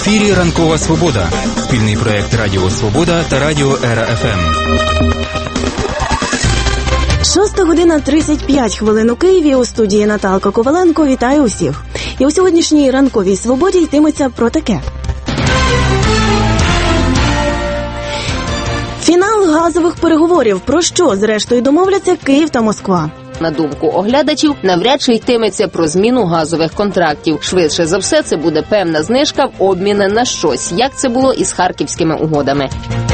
ефірі «Ранкова Свобода» – спільний проєкт Радіо Свобода та Радіо Ера ФМ. 6:35 у Києві. У студії Наталка Коваленко. Вітаю усіх. І у сьогоднішній «Ранковій Свободі» йтиметься про таке. Фінал газових переговорів. Про що, зрештою, домовляться Київ та Москва? На думку оглядачів, навряд чи йтиметься про зміну газових контрактів. Швидше за все, це буде певна знижка в обміни на щось, як це було із харківськими угодами.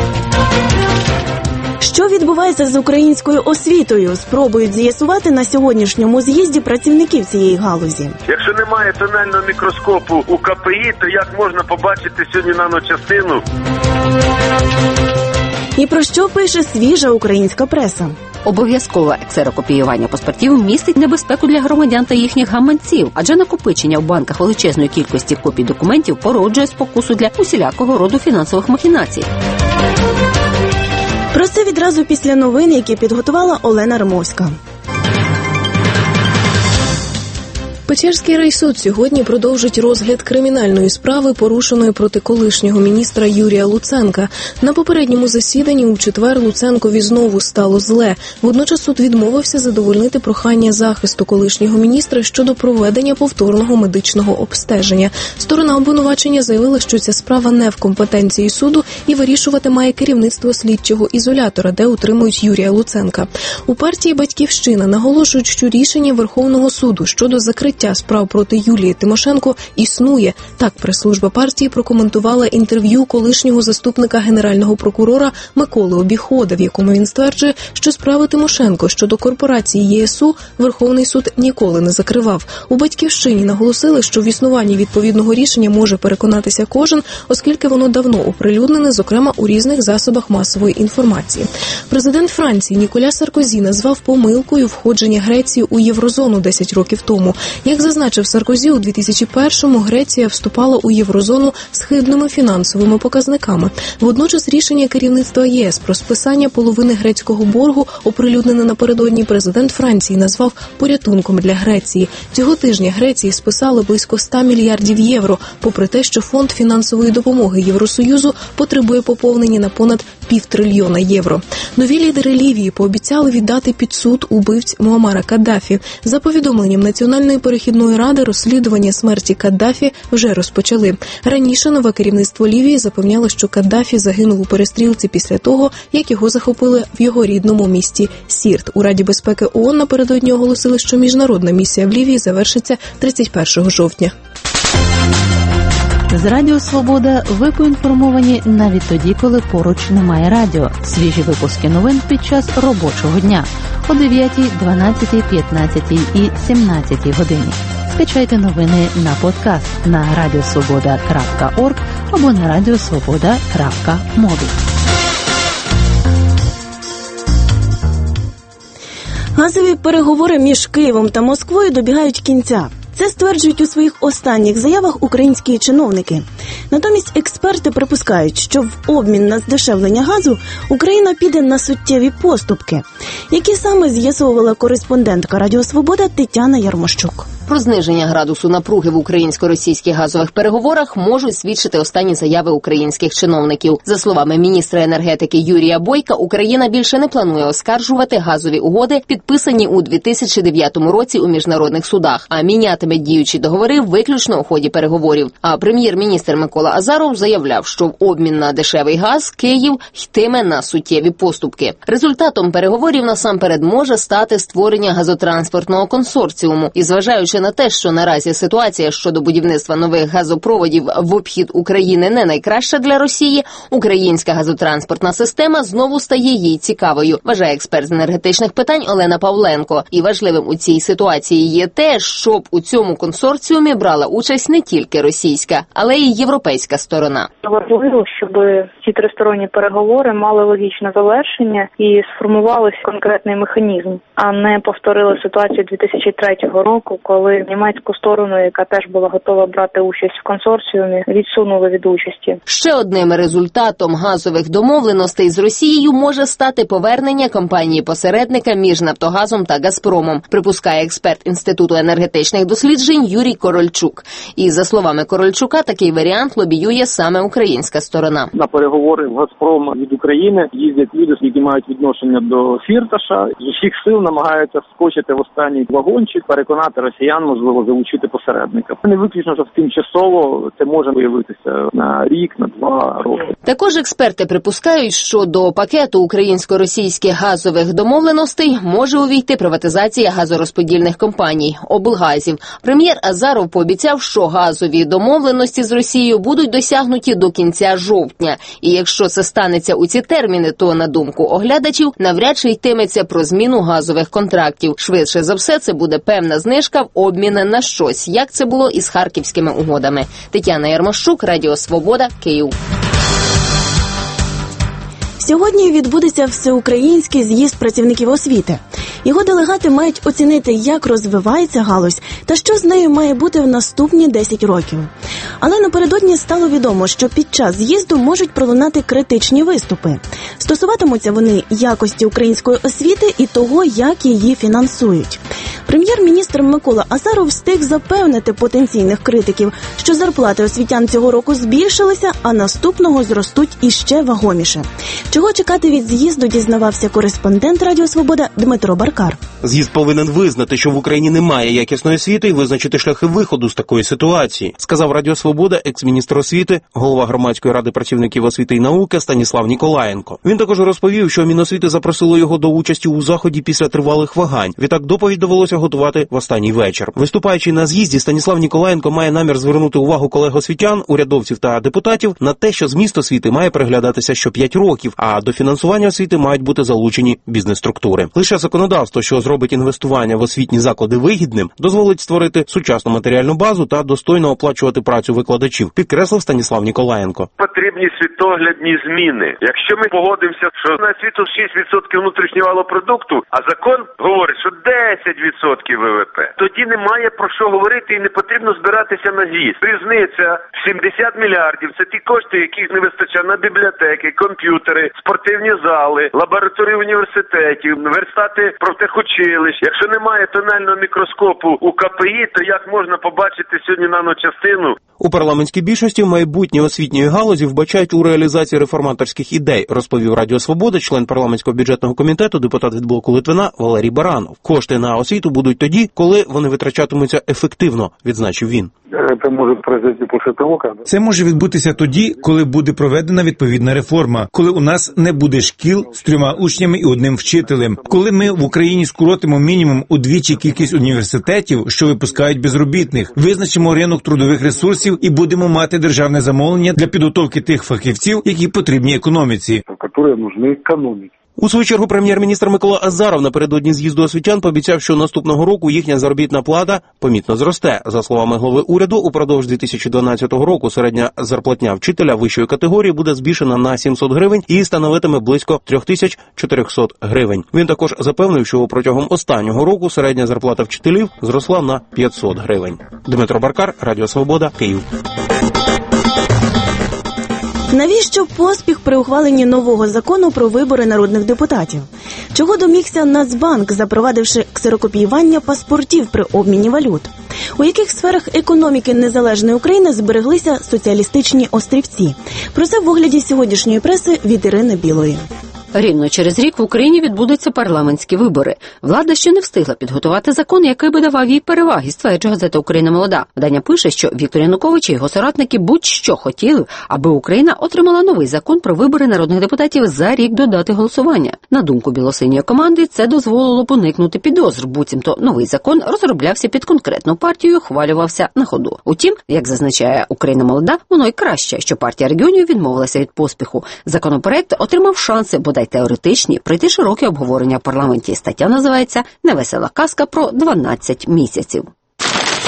Що відбувається з українською освітою? Спробують з'ясувати на сьогоднішньому з'їзді працівників цієї галузі. Якщо немає тонального мікроскопу у КПІ, то як можна побачити сьогодні наночастину? І про що пише свіжа українська преса? Обов'язкове ксерокопіювання паспортів містить небезпеку для громадян та їхніх гаманців, адже накопичення в банках величезної кількості копій документів породжує спокусу для усілякого роду фінансових махінацій. Про це відразу після новин, які підготувала Олена Римовська. Печерський райсуд сьогодні продовжить розгляд кримінальної справи, порушеної проти колишнього міністра Юрія Луценка. На попередньому засіданні у четвер Луценкові знову стало зле. Водночас суд відмовився задовольнити прохання захисту колишнього міністра щодо проведення повторного медичного обстеження. Сторона обвинувачення заявила, що ця справа не в компетенції суду і вирішувати має керівництво слідчого ізолятора, де утримують Юрія Луценка. У партії «Батьківщина» наголошують, що рішення Верховного суду щодо закриття справ проти Юлії Тимошенко існує. Так прес-служба партії прокоментувала інтерв'ю колишнього заступника генерального прокурора Миколи Обіхода, в якому він стверджує, що справи Тимошенко щодо корпорації ЄСУ Верховний суд ніколи не закривав. У «Батьківщині» наголосили, що в існуванні відповідного рішення може переконатися кожен, оскільки воно давно оприлюднене, зокрема у різних засобах масової інформації. Президент Франції Ніколя Саркозі назвав помилкою входження Греції у Єврозону 10 років тому. Як зазначив Саркозі, у 2001-му Греція вступала у Єврозону з хибними фінансовими показниками. Водночас рішення керівництва ЄС про списання половини грецького боргу, оприлюднене напередодні, президент Франції назвав порятунком для Греції. Цього тижня Греції списали близько 100 мільярдів євро, попри те, що фонд фінансової допомоги Євросоюзу потребує поповнення на понад 500 мільйона євро. Нові лідери Лівії пообіцяли віддати під суд убивць Муаммара Каддафі. За повідомленням Національної перехідної ради, розслідування смерті Каддафі вже розпочали. Раніше нове керівництво Лівії запевняло, що Каддафі загинув у перестрілці після того, як його захопили в його рідному місті Сірт. У Раді безпеки ООН напередодні оголосили, що міжнародна місія в Лівії завершиться 31 жовтня. З Радіо Свобода ви поінформовані навіть тоді, коли поруч немає радіо. Свіжі випуски новин під час робочого дня о 9, 12, 15 і 17 годині. Скачайте новини на подкаст на radiosvoboda.org або на radiosvoboda.mobi. Газові переговори між Києвом та Москвою добігають кінця. Це стверджують у своїх останніх заявах українські чиновники. Натомість експерти припускають, що в обмін на здешевлення газу Україна піде на суттєві поступки, які саме з'ясовувала кореспондентка Радіо Свобода Тетяна Ярмощук. Про зниження градусу напруги в українсько-російських газових переговорах можуть свідчити останні заяви українських чиновників. За словами міністра енергетики Юрія Бойка, Україна більше не планує оскаржувати газові угоди, підписані у 2009 році у міжнародних судах, а мінятиме діючі договори виключно у ході переговорів. А прем'єр-міністр Микола Азаров заявляв, що в обмін на дешевий газ Київ йтиме на суттєві поступки. Результатом переговорів насамперед може стати створення газотранспортного консорціуму. І зважаючи на те, що наразі ситуація щодо будівництва нових газопроводів в обхід України не найкраща для Росії, українська газотранспортна система знову стає їй цікавою, вважає експерт з енергетичних питань Олена Павленко. І важливим у цій ситуації є те, щоб у цьому консорціумі брала участь не тільки російська, але й європейська сторона. Важливо, щоб ці тристоронні переговори мали логічне завершення і сформувався конкретний механізм, а не повторили ситуацію 2003 року, коли коли німецьку сторону, яка теж була готова брати участь в консорціумі, відсунули від участі. Ще одним результатом газових домовленостей з Росією може стати повернення компанії-посередника між Нафтогазом та Газпромом, припускає експерт Інституту енергетичних досліджень Юрій Корольчук. І, за словами Корольчука, такий варіант лобіює саме українська сторона. На переговори в Газпром від України їздять люди, які мають відношення до Фірташа. З усіх сил намагаються вскочити в останній вагончик, переконати росіян, можливо, залучити посередника. Не виключно, що тимчасово це може виявитися на рік, на 2 роки. Також експерти припускають, що до пакету українсько-російських газових домовленостей може увійти приватизація газорозподільних компаній – облгазів. Прем'єр Азаров пообіцяв, що газові домовленості з Росією будуть досягнуті до кінця жовтня. І якщо це станеться у ці терміни, то, на думку оглядачів, навряд чи йтиметься про зміну газових контрактів. Швидше за все, це буде певна знижка в обміні на щось, як це було із харківськими угодами. Тетяна Ярмощук, Радіо Свобода, Київ. Сьогодні відбудеться всеукраїнський з'їзд працівників освіти. Його делегати мають оцінити, як розвивається галузь та що з нею має бути в наступні 10 років. Але напередодні стало відомо, що під час з'їзду можуть пролунати критичні виступи. Стосуватимуться вони якості української освіти і того, як її фінансують. Прем'єр-міністр Микола Азаров встиг запевнити потенційних критиків, що зарплати освітян цього року збільшилися, а наступного зростуть іще вагоміше. Чого чекати від з'їзду, дізнавався кореспондент Радіо Свобода Дмитро Баркар. З'їзд повинен визнати, що в Україні немає якісної освіти і визначити шляхи виходу з такої ситуації, сказав Радіо Свобода екс-міністр освіти, голова Громадської ради працівників освіти і науки Станіслав Ніколаєнко. Він також розповів, що Міносвіти запросило його до участі у заході після тривалих вагань. Відтак доповідь довелося готувати в останній вечір. Виступаючи на з'їзді, Станіслав Ніколаєнко має намір звернути увагу колег освітян, урядовців та депутатів на те, що зміст освіти має переглядатися що 5 років, а до фінансування освіти мають бути залучені бізнес-структури. Лише законодавство, що зробить інвестування в освітні заклади вигідним, дозволить створити сучасну матеріальну базу та достойно оплачувати працю викладачів, підкреслив Станіслав Ніколаєнко. Потрібні світоглядні зміни. Якщо ми погодимося, що на освіту 6% внутрішнього валопродукту, а закон говорить, що 10% ВВП, тоді немає про що говорити і не потрібно збиратися на з'їзд. Різниця 70 мільярдів – це ті кошти, яких не вистачає на бібліотеки, комп'ютери, спортивні зали, лабораторії університетів, верстати профтехучилищ. Якщо немає тонального мікроскопу у КПІ, то як можна побачити сьогодні наночастину? У парламентській більшості майбутнє освітньої галузі вбачають у реалізації реформаторських ідей, розповів Радіо Свобода член парламентського бюджетного комітету, депутат від блоку Литвина Валерій Баранов. Кошти на освіту будуть тоді, коли вони витрачатимуться ефективно, відзначив він. Це може відбутися тоді, коли буде проведена відповідна реформа, коли у нас не буде шкіл з 3 учнями і 1 вчителем, коли ми в Україні скоротимо мінімум удвічі кількість університетів, що випускають безробітних, визначимо ринок трудових ресурсів і будемо мати державне замовлення для підготовки тих фахівців, які потрібні економіці. У свою чергу прем'єр-міністр Микола Азаров напередодні з'їзду освітян пообіцяв, що наступного року їхня заробітна плата помітно зросте. За словами голови уряду, упродовж 2012 року середня зарплатня вчителя вищої категорії буде збільшена на 700 гривень і становитиме близько 3400 гривень. Він також запевнив, що протягом останнього року середня зарплата вчителів зросла на 500 гривень. Дмитро Баркар, Радіо Свобода, Київ. Навіщо поспіх при ухваленні нового закону про вибори народних депутатів? Чого домігся Нацбанк, запровадивши ксерокопіювання паспортів при обміні валют? У яких сферах економіки незалежної України збереглися соціалістичні острівці? Про це в огляді сьогоднішньої преси від Ірини Білої. Рівно через рік в Україні відбудуться парламентські вибори. Влада ще не встигла підготувати закон, який би давав їй переваги, стверджує газета «Україна молода». Видання пише, що Віктор Янукович і його соратники будь-що хотіли, аби Україна отримала новий закон про вибори народних депутатів за рік до дати голосування. На думку білосиньої команди, це дозволило б уникнути підозр, буцімто новий закон розроблявся під конкретну партію і ухвалювався на ходу. Утім, як зазначає «Україна молода», воно й краще, що партія регіонів відмовилася від поспіху. Законопроект отримав шанси, бодай теоретичні, пройти широке обговорення в парламенті. Стаття називається «Невесела казка про 12 місяців».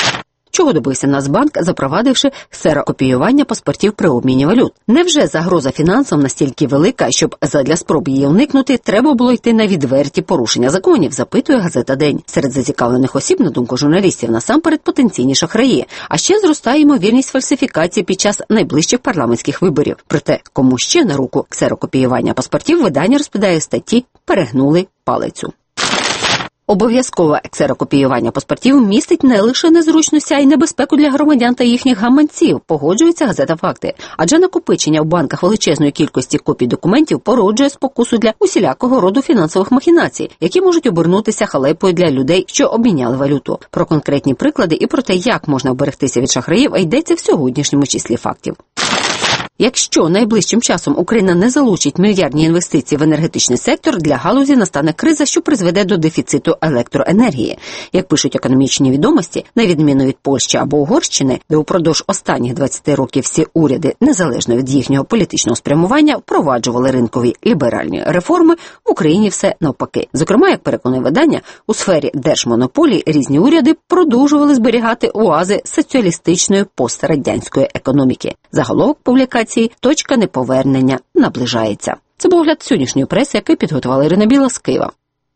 Чого добився Нацбанк, запровадивши ксерокопіювання паспортів при обміні валют? Невже загроза фінансам настільки велика, щоб задля спроб її уникнути треба було йти на відверті порушення законів, запитує газета «День». Серед зацікавлених осіб, на думку журналістів, насамперед потенційні шахраї. А ще зростає ймовірність фальсифікації під час найближчих парламентських виборів. Проте, кому ще на руку ксерокопіювання паспортів, видання розповідає в статті «Перегнули палицю». Обов'язкове ксерокопіювання паспортів містить не лише незручності, а й небезпеку для громадян та їхніх гаманців, погоджується газета «Факти». Адже накопичення в банках величезної кількості копій документів породжує спокусу для усілякого роду фінансових махінацій, які можуть обернутися халепою для людей, що обміняли валюту. Про конкретні приклади і про те, як можна оберегтися від шахраїв, йдеться в сьогоднішньому числі фактів. Якщо найближчим часом Україна не залучить мільярдні інвестиції в енергетичний сектор, для галузі настане криза, що призведе до дефіциту електроенергії. Як пишуть економічні відомості, на відміну від Польщі або Угорщини, де упродовж останніх 20 років всі уряди, незалежно від їхнього політичного спрямування, впроваджували ринкові ліберальні реформи, в Україні все навпаки. Зокрема, як переконує видання, у сфері держмонополій різні уряди продовжували зберігати оази соціалістичної пострадянської економіки. Заголовок публікації «Точка неповернення наближається». Це був огляд сьогоднішньої преси, який підготувала Ірина Біла з Києва.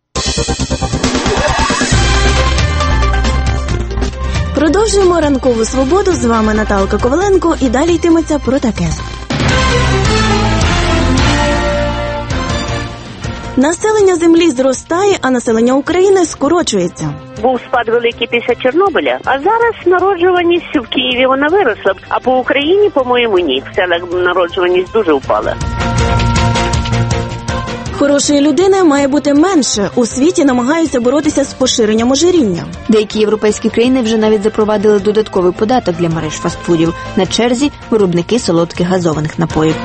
Продовжуємо ранкову свободу. З вами Наталка Коваленко. І далі йтиметься про таке. Населення землі зростає, а населення України скорочується. Був спад великий після Чорнобиля, а зараз народжуваність в Києві вона виросла, а по Україні, по-моєму, ні. В селах народжуваність дуже впала. Хорошої людини має бути менше. У світі намагаються боротися з поширенням ожиріння. Деякі європейські країни вже навіть запровадили додатковий податок для мереж фастфудів. На черзі виробники солодких газованих напоїв.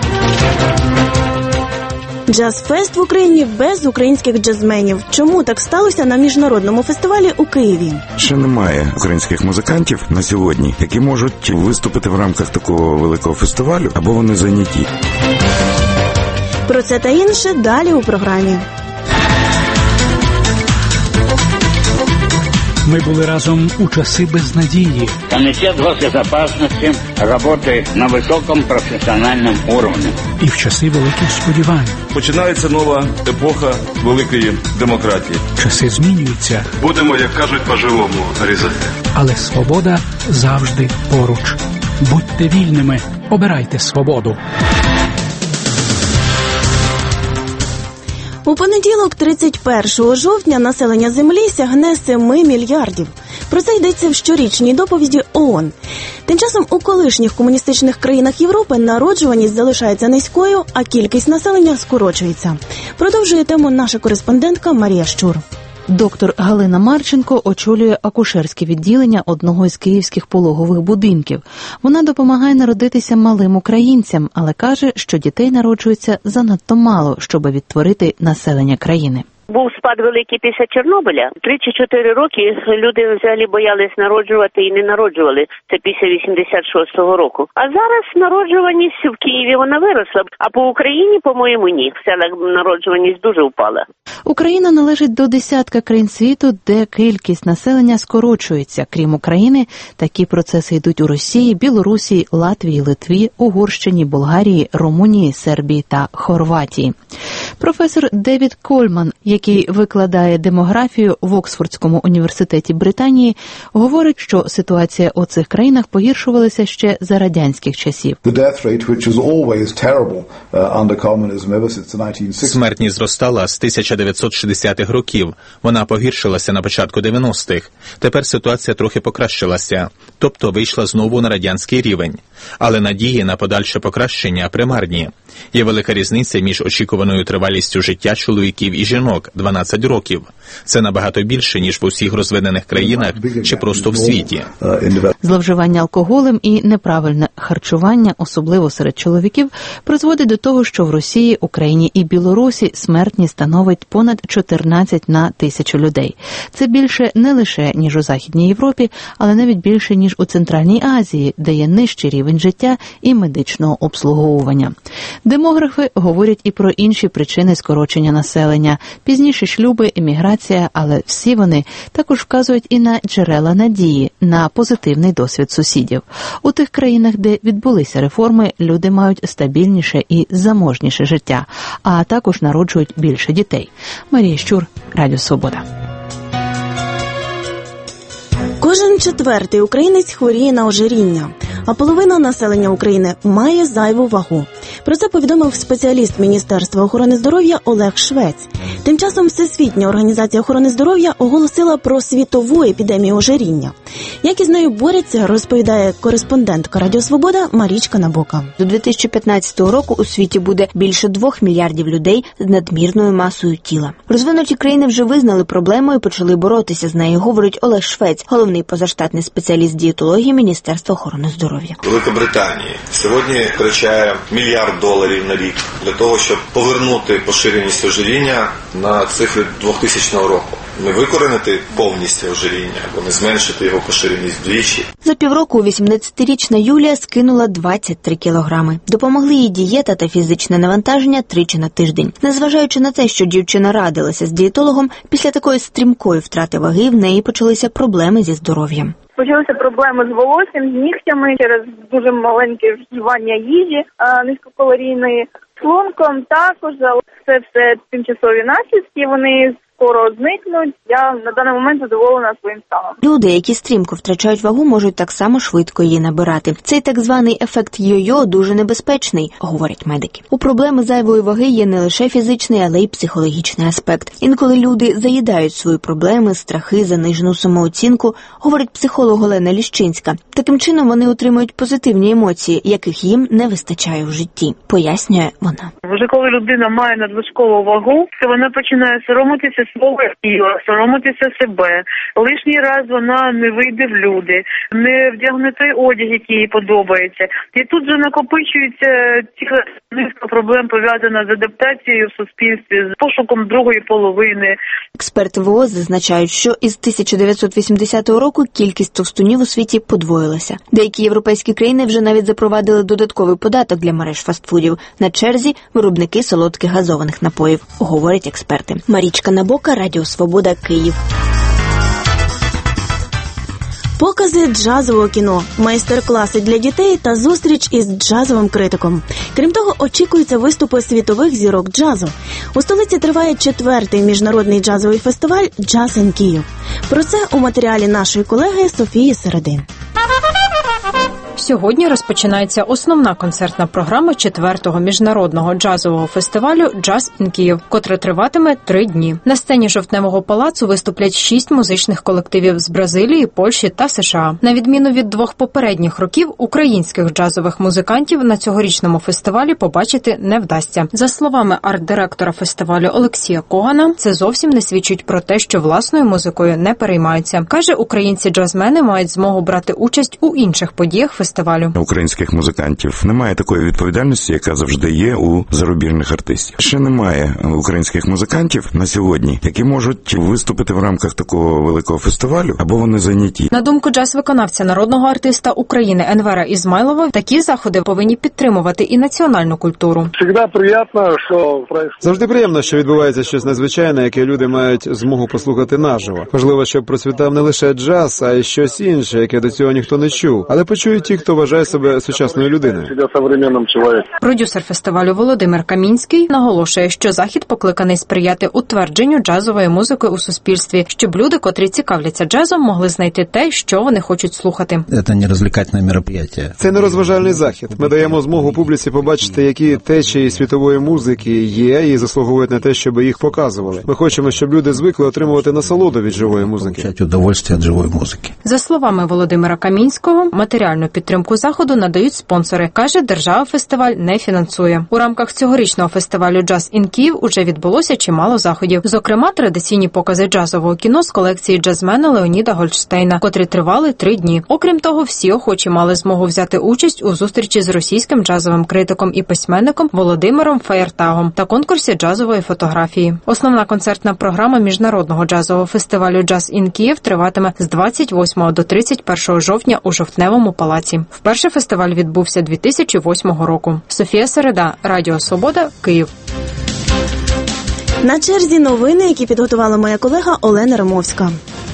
Джаз-фест в Україні без українських джазменів. Чому так сталося на міжнародному фестивалі у Києві? Ще немає українських музикантів на сьогодні, які можуть виступити в рамках такого великого фестивалю, або вони зайняті. Про це та інше далі у програмі. Мы были разом у часы безнадеги. Комитет госбезопасности работает на высоком профессиональном уровне. І в часи великих сподівань. Починається нова епоха великої демократії. Часи змінюються. Будемо, як кажуть, по-живому різати. Але свобода завжди поруч. Будьте вільними, обирайте свободу. У понеділок, 31 жовтня, населення Землі сягне 7 мільярдів. Про це йдеться в щорічній доповіді ООН. Тим часом у колишніх комуністичних країнах Європи народжуваність залишається низькою, а кількість населення скорочується. Продовжує тему наша кореспондентка Марія Щур. Доктор Галина Марченко очолює акушерське відділення одного із київських пологових будинків. Вона допомагає народитися малим українцям, але каже, що дітей народжується занадто мало, щоб відтворити населення країни. Був спад великий після Чорнобиля. 3 чи 4 роки люди взагалі боялись народжувати і не народжували. Це після 86-го року. А зараз народжуваність в Києві вона виросла, а по Україні, по-моєму, ні. В селах народжуваність дуже впала. Україна належить до десятка країн світу, де кількість населення скорочується. Крім України, такі процеси йдуть у Росії, Білорусі, Латвії, Литві, Угорщині, Болгарії, Румунії, Сербії та Хорватії. Професор Девід Кольман, який викладає демографію в Оксфордському університеті Британії, говорить, що ситуація у цих країнах погіршувалася ще за радянських часів. Смертність зростала з 1960-х років. Вона погіршилася на початку 90-х. Тепер ситуація трохи покращилася, тобто вийшла знову на радянський рівень. Але надії на подальше покращення примарні. Є велика різниця між очікуваною тривалістю життя чоловіків і жінок – 12 років. Це набагато більше, ніж в усіх розвинених країнах чи просто в світі. Зловживання алкоголем і неправильне харчування, особливо серед чоловіків, призводить до того, що в Росії, Україні і Білорусі смертність становить понад 14 на 1000 людей. Це більше не лише, ніж у Західній Європі, але навіть більше, ніж у Центральній Азії, де є нижчий рівень рівень життя і медичного обслуговування. Демографи говорять і про інші причини скорочення населення, пізніше шлюби, еміграція, але всі вони також вказують і на джерела надії, на позитивний досвід сусідів. У тих країнах, де відбулися реформи, люди мають стабільніше і заможніше життя, а також народжують більше дітей. Марія Щур, Радіо Свобода. Кожен четвертий українець хворіє на ожиріння, а половина населення України має зайву вагу. Про це повідомив спеціаліст Міністерства охорони здоров'я Олег Швець. Тим часом Всесвітня організація охорони здоров'я оголосила про світову епідемію ожиріння. Як із нею борються, розповідає кореспондентка Радіо Свобода Марічка Набока. До 2015 року у світі буде більше 2 мільярдів людей з надмірною масою тіла. Розвинуті країни вже визнали проблему і почали боротися з нею, говорить Олег Швець, головний позаштатний спеціаліст дієтології Міністерства охорони здоров'я. Велика Британія сьогодні витрачає $1 мільярд на рік для того, щоб повернути поширеність ожиріння на цифри 2000 року. Не викоренити повністю ожиріння, або не зменшити його поширеність вдвічі. За півроку 18-річна Юлія скинула 23 кілограми. Допомогли їй дієта та фізичне навантаження 3 на тиждень. Незважаючи на те, що дівчина радилася з дієтологом, після такої стрімкої втрати ваги в неї почалися проблеми зі здоров'ям. Почалися проблеми з волоссям, з нігтями через дуже маленьке вживання їжі низькокалорійної, шлунком також, але це все тимчасові наслідки, вони скоро зникнуть. Я на даний момент задоволена своїм станом. Люди, які стрімко втрачають вагу, можуть так само швидко її набирати. Цей так званий ефект йо-йо дуже небезпечний, говорять медики. У проблеми зайвої ваги є не лише фізичний, але й психологічний аспект. Інколи люди заїдають свої проблеми, страхи, занижену самооцінку, говорить психолог Олена Ліщинська. Таким чином вони отримують позитивні емоції, яких їм не вистачає в житті, пояснює вона. Вже коли людина має надлишкову вагу, то вона починає соромитися свого тіла, соромитися себе. Лишній раз вона не вийде в люди, не вдягне той одяг, який їй подобається. І тут же накопичується ціла низка проблем, пов'язана з адаптацією в суспільстві, з пошуком другої половини. Експерти ВООЗ зазначають, що із 1980 року кількість товстунів у світі подвоїлася. Деякі європейські країни вже навіть запровадили додатковий податок для мереж фастфудів. На черзі виробники солодких газованих напоїв, говорять експерти. Марічка Набока, Радіо Свобода, Київ. Покази джазового кіно, майстер-класи для дітей та зустріч із джазовим критиком. Крім того, очікуються виступи світових зірок джазу. У столиці триває 4-й міжнародний джазовий фестиваль «Джаз ін Київ». Про це у матеріалі нашої колеги Софії Середин. Сьогодні розпочинається основна концертна програма 4-го міжнародного джазового фестивалю «Джаз ін Київ», котре триватиме 3 дні. На сцені Жовтневого палацу виступлять 6 музичних колективів з Бразилії, Польщі та США. На відміну від 2 попередніх років, українських джазових музикантів на цьогорічному фестивалі побачити не вдасться. За словами арт-директора фестивалю Олексія Когана, це зовсім не свідчить про те, що власною музикою не переймаються. Каже, українці-джазмени мають змогу брати участь у інших подіях фестивалю. Українських музикантів немає такої відповідальності, яка завжди є у зарубіжних артистів. Ще немає українських музикантів на сьогодні, які можуть виступити в рамках такого великого фестивалю, або вони зайняті. На думку джаз-виконавця, народного артиста України Енвера Ізмайлова, такі заходи повинні підтримувати і національну культуру. Завжди приємно, що відбувається щось надзвичайне, яке люди мають змогу послухати наживо. Важливо, щоб процвітав не лише джаз, а й щось інше, яке до цього ніхто не чув. Але почують ті, хто вважає себе сучасною людиною. Продюсер фестивалю Володимир Камінський наголошує, що захід покликаний сприяти утвердженню джазової музики у суспільстві, щоб люди, котрі цікавляться джазом, могли знайти те, що вони хочуть слухати. Це не розвлекательне мероприятие. Це не розважальний захід. Ми даємо змогу публіці побачити, які течії світової музики є і заслуговують на те, щоб їх показували. Ми хочемо, щоб люди звикли отримувати насолоду від живої музики. Получати удовольствие від живої музики. За словами Володимира Камінського, матеріальну підтримку заходу надають спонсори. Каже, держава фестиваль не фінансує. У рамках цьогорічного фестивалю «Джаз ін Київ» уже відбулося чимало заходів. Зокрема, традиційні покази джазового кіно з колекції джазмена Леоніда Гольдштейна, котрі тривали 3 дні. Окрім того, всі охочі мали змогу взяти участь у зустрічі з російським джазовим критиком і письменником Володимиром Фаєртагом та конкурсі джазової фотографії. Основна концертна програма міжнародного джазового фестивалю «Джаз ін Київ» триватиме з 28 до 31 жовтня у Жовтневому палаці. Вперше фестиваль відбувся 2008 року. Софія Середа, Радіо Свобода, Київ. На черзі новини, які підготувала моя колега Олена Ромовська.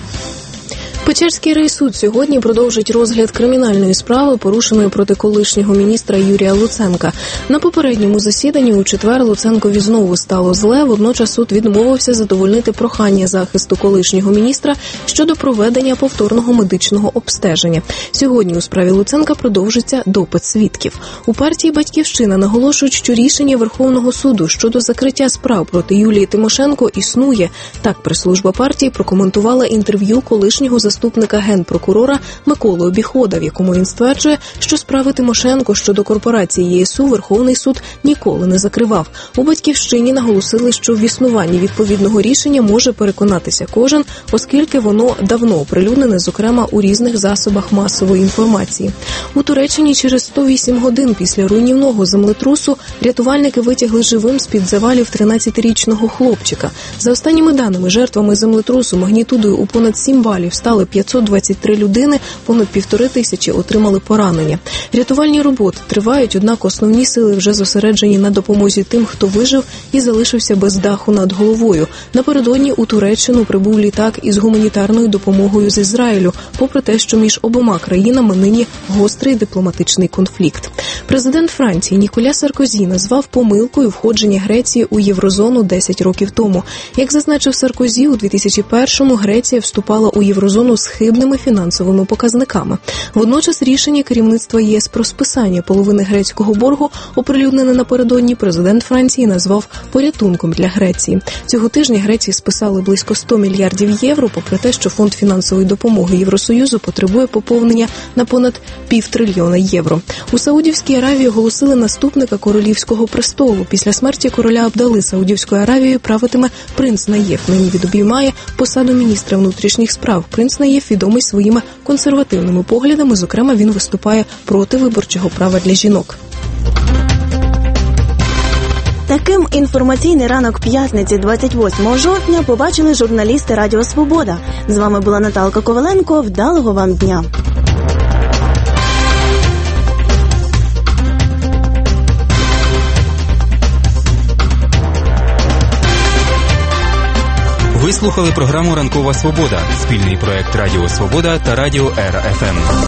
Печерський райсуд сьогодні продовжить розгляд кримінальної справи, порушеної проти колишнього міністра Юрія Луценка. На попередньому засіданні у четвер Луценкові знову стало зле, водночас суд відмовився задовольнити прохання захисту колишнього міністра щодо проведення повторного медичного обстеження. Сьогодні у справі Луценка продовжиться допит свідків. У партії «Батьківщина» наголошують, що рішення Верховного суду щодо закриття справ проти Юлії Тимошенко існує. Так прес-служба партії прокоментувала інтерв'ю колишнього заступника генпрокурора Миколи Обіхода, в якому він стверджує, що справи Тимошенко щодо корпорації ЄСУ Верховний суд ніколи не закривав. У «Батьківщині» наголосили, що в існуванні відповідного рішення може переконатися кожен, оскільки воно давно оприлюднене, зокрема, у різних засобах масової інформації. У Туреччині через 108 годин після руйнівного землетрусу рятувальники витягли живим з-під завалів 13-річного хлопчика. За останніми даними, жертвами землетрусу магнітудою у понад 7 балів стали 523 людини, понад 1500 отримали поранення. Рятувальні роботи тривають, однак основні сили вже зосереджені на допомозі тим, хто вижив і залишився без даху над головою. Напередодні у Туреччину прибув літак із гуманітарною допомогою з Ізраїлю, попри те, що між обома країнами нині гострий дипломатичний конфлікт. Президент Франції Ніколя Саркозі назвав помилкою входження Греції у Єврозону 10 років тому. Як зазначив Саркозі, у 2001-му Греція вступала у Єврозону з хибними фінансовими показниками. Водночас рішення керівництва ЄС про списання половини грецького боргу, оприлюднене напередодні, президент Франції назвав порятунком для Греції. Цього тижня Греції списали близько 100 мільярдів євро, попри те, що фонд фінансової допомоги Євросоюзу потребує поповнення на понад півтрильйона євро. У Саудівській Аравії оголосили наступника королівського престолу. Після смерті короля Абдали Саудівською Аравією правитиме принц Наєф. Нині він обіймає посаду міністра внутрішніх справ. Принц Наєф відомий своїми консервативними поглядами, зокрема, він виступає проти виборчого права для жінок. Таким інформаційний ранок п'ятниці 28 жовтня побачили журналісти Радіо Свобода. З вами була Наталка Коваленко. Вдалого вам дня! Ви слухали програму «Ранкова Свобода» – спільний проект Радіо Свобода та Радіо РФМ.